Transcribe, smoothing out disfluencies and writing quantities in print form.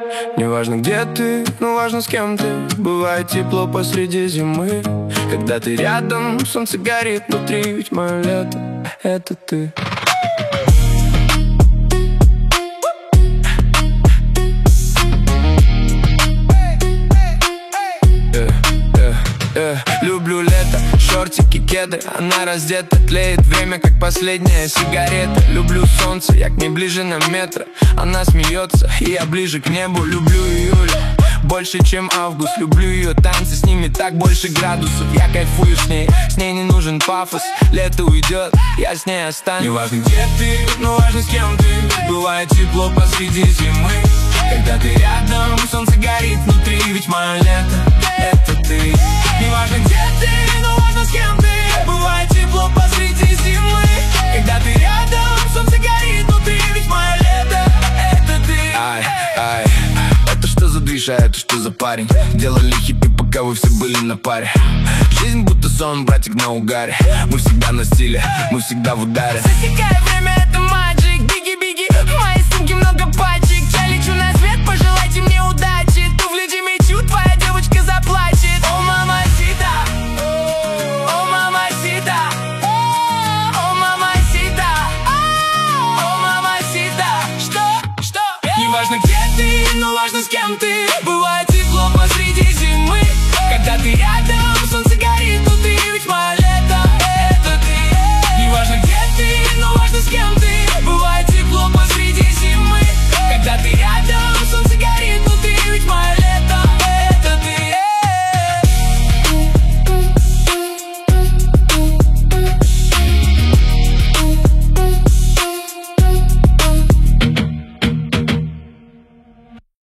Неважно где ты, но важно с кем ты. Бывает тепло посреди зимы, когда ты рядом, солнце горит внутри. Ведь мое лето — это ты. Люблю лето, шортики, кеды. Она раздета, тлеет время, как последняя сигарета. Люблю солнце, я к ней ближе на метр. Она смеется, и я ближе к небу. Люблю июль больше, чем август. Люблю ее танцы, с ними так больше градусов. Я кайфую с ней не нужен пафос. Лето уйдет, я с ней останусь. Неважно где ты, но важно с кем ты. Бывает тепло посреди зимы, когда ты рядом, солнце горит внутри. Ведь мое лето — это ты. Неважно где ты, но важно с кем ты. Бывает тепло посреди зимы, когда ты рядом, солнце горит внутри. Ведь мое лето — это ты. Ай, ай, это что за движ, а это что за парень? Делали хиппи, пока вы все были на паре. Жизнь будто сон, братик, на угаре. Мы всегда на стиле, мы всегда в ударе. Засекай время, это маджик. Биги-биги, в моей сумке много пачек. Я лечу на свет, пожелайте мне удачи. Туфли мечу, твоя девочка заплачет. О, мамасита, о, мамасита, о, мамасита, о, мамасита. Что? Неважно где ты, но важно с кем ты.